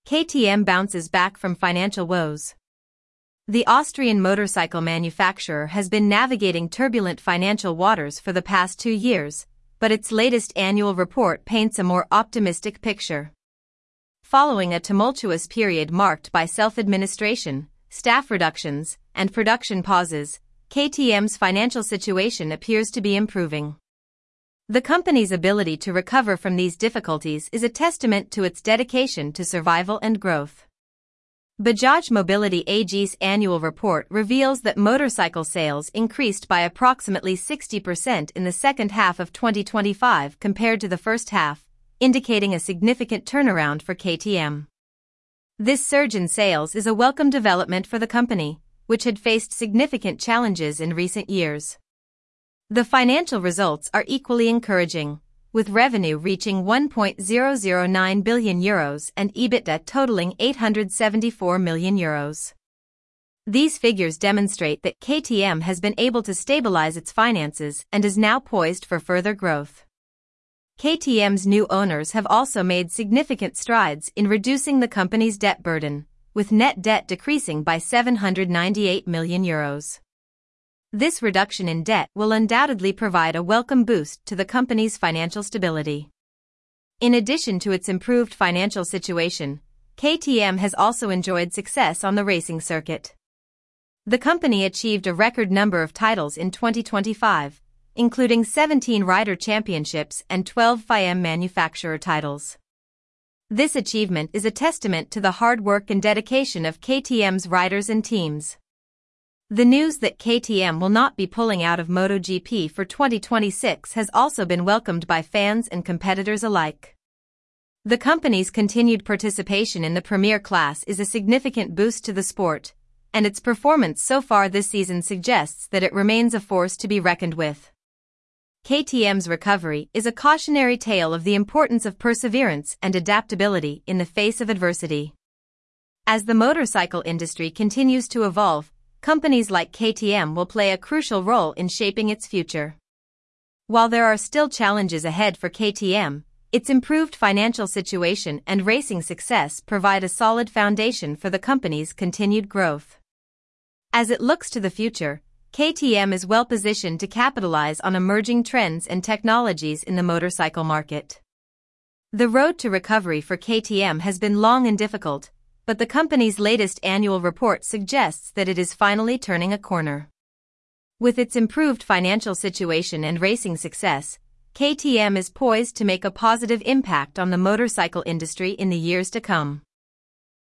KTM bounces back from financial woes. The Austrian motorcycle manufacturer has been navigating turbulent financial waters for the past 2 years, but its latest annual report paints a more optimistic picture. Following a tumultuous period marked by self-administration, staff reductions, and production pauses, KTM's financial situation appears to be improving. The company's ability to recover from these difficulties is a testament to its dedication to survival and growth. Bajaj Mobility AG's annual report reveals that motorcycle sales increased by approximately 60% in the second half of 2025 compared to the first half, indicating a significant turnaround for KTM. This surge in sales is a welcome development for the company, which had faced significant challenges in recent years. The financial results are equally encouraging, with revenue reaching €1.009 billion and EBITDA totaling €874 million. These figures demonstrate that KTM has been able to stabilize its finances and is now poised for further growth. KTM's new owners have also made significant strides in reducing the company's debt burden, with net debt decreasing by €798 million. This reduction in debt will undoubtedly provide a welcome boost to the company's financial stability. In addition to its improved financial situation, KTM has also enjoyed success on the racing circuit. The company achieved a record number of titles in 2025, including 17 rider championships and 12 FIM manufacturer titles. This achievement is a testament to the hard work and dedication of KTM's riders and teams. The news that KTM will not be pulling out of MotoGP for 2026 has also been welcomed by fans and competitors alike. The company's continued participation in the Premier class is a significant boost to the sport, and its performance so far this season suggests that it remains a force to be reckoned with. KTM's recovery is a cautionary tale of the importance of perseverance and adaptability in the face of adversity. As the motorcycle industry continues to evolve, companies like KTM will play a crucial role in shaping its future. While there are still challenges ahead for KTM, its improved financial situation and racing success provide a solid foundation for the company's continued growth. As it looks to the future, KTM is well positioned to capitalize on emerging trends and technologies in the motorcycle market. The road to recovery for KTM has been long and difficult, but the company's latest annual report suggests that it is finally turning a corner. With its improved financial situation and racing success, KTM is poised to make a positive impact on the motorcycle industry in the years to come.